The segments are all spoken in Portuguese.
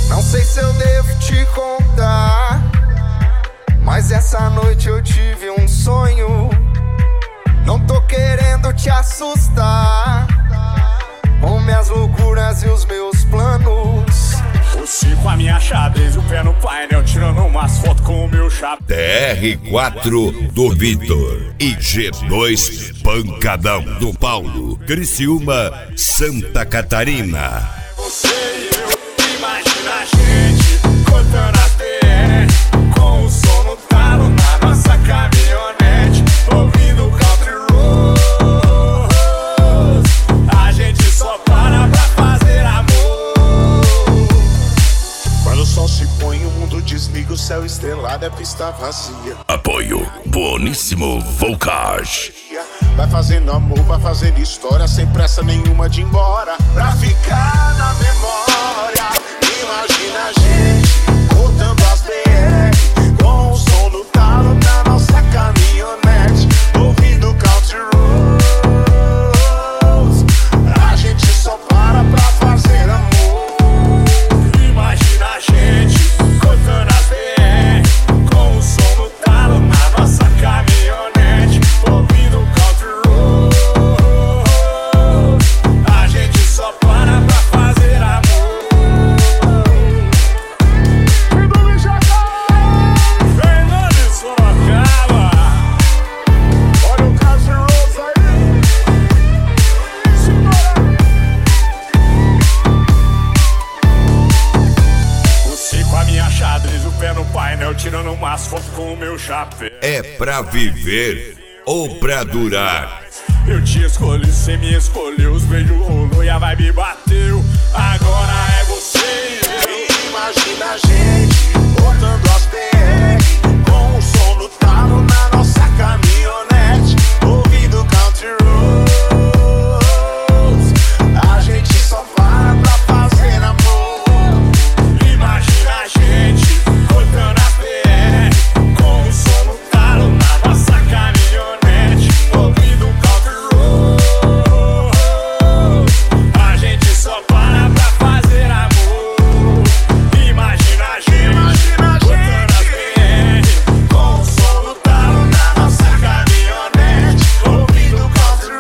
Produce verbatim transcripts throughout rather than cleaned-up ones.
Não sei se eu devo te contar, mas essa noite eu tive um sonho. Não tô querendo te assustar com minhas loucuras e os meus planos. Você com a minha xadrez, o pé no painel, tirando umas fotos com o meu chapéu. T R quatro do Vitor e G dois Pancadão do Paulo, Criciúma, Santa Catarina. Você e eu, imagina a gente cortando a T R, com o som no talo na nossa caminhonete, ouvindo country roads. A gente só para pra fazer amor. Quando o sol se põe, o mundo desliga, o céu estrelado é pista vazia. Apoio Boníssimo Volcage. Vai fazendo amor, vai fazendo história, sem pressa nenhuma de ir embora, pra ficar na memória. Imagina a gente voltando as P R, com o som do talo na nossa caminhonete, ouvindo country roads. A gente só para pra fazer amor. Imagina a gente cortando as P R, com o som do talo na nossa caminhonete, ouvindo country roads. A gente só para pra fazer amor. Fernando de Sorocaba, olha o country roads aí. Você com a minha xadrez, o pé no painel, tirando umas fotos com o meu chapéu. É pra viver ou pra durar? Eu te escolhi, cê me escolheu, os beijos rolou e a vibe bateu. Agora é você e eu. Imagina a gente voltando as P R, com o som do talo na nossa caminhonete, ouvindo country roads. A gente só para pra fazer amor. Imagina a gente cortando a P R, com o som no talo na nossa caminhonete, ouvindo country roads. A gente só para pra fazer amor. Imagina a gente cortando a P R, com o som no talo na nossa caminhonete, ouvindo country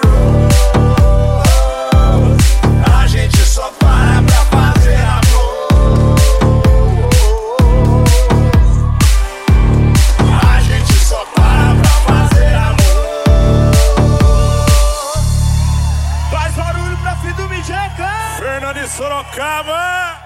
roads. A gente só para pra fazer amor. A gente só para pra fazer amor. Faz barulho pra filho do Mijeca, Fernando de Sorocaba.